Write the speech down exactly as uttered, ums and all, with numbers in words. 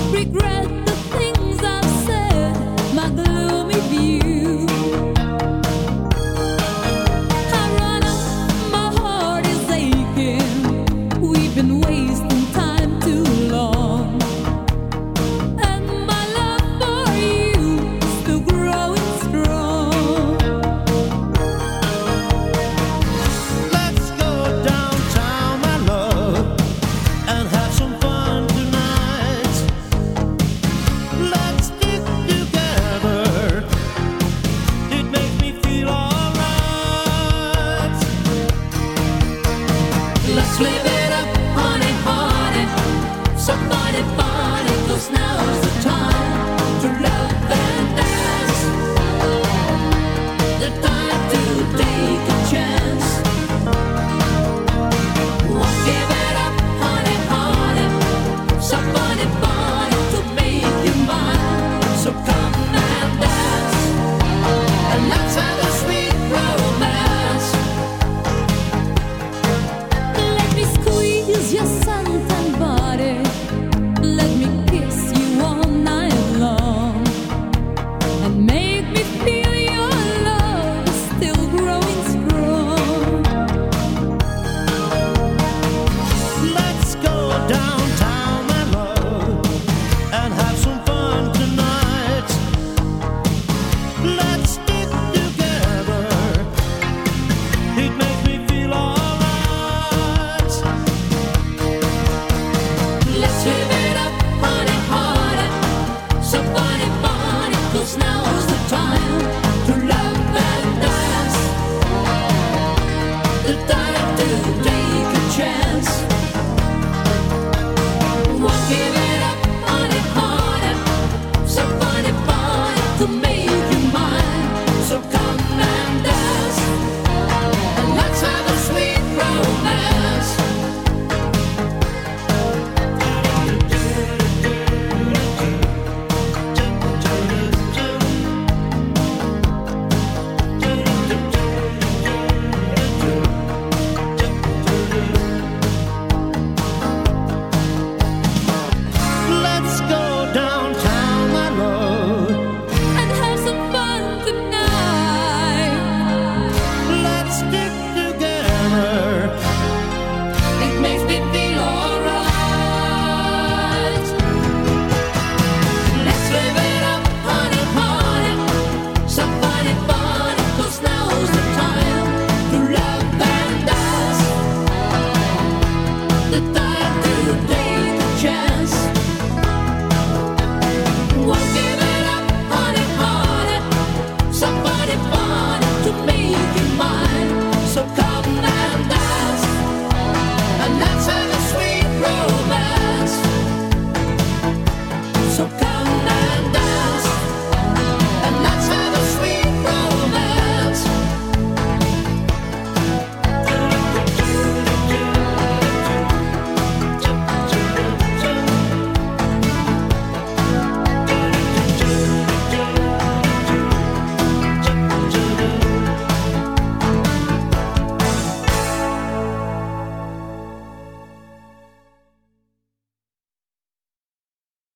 regret the things I've said, my gloomy view. I run up, my heart is aching. We've been wasting time too long, and my love for you is still growing strong. Let's go downtown, my love, and have some fun tonight. Let's stick together. It makes me feel alright. Let's live it up, honey, honey. Somebody, body, 'cause now's the time.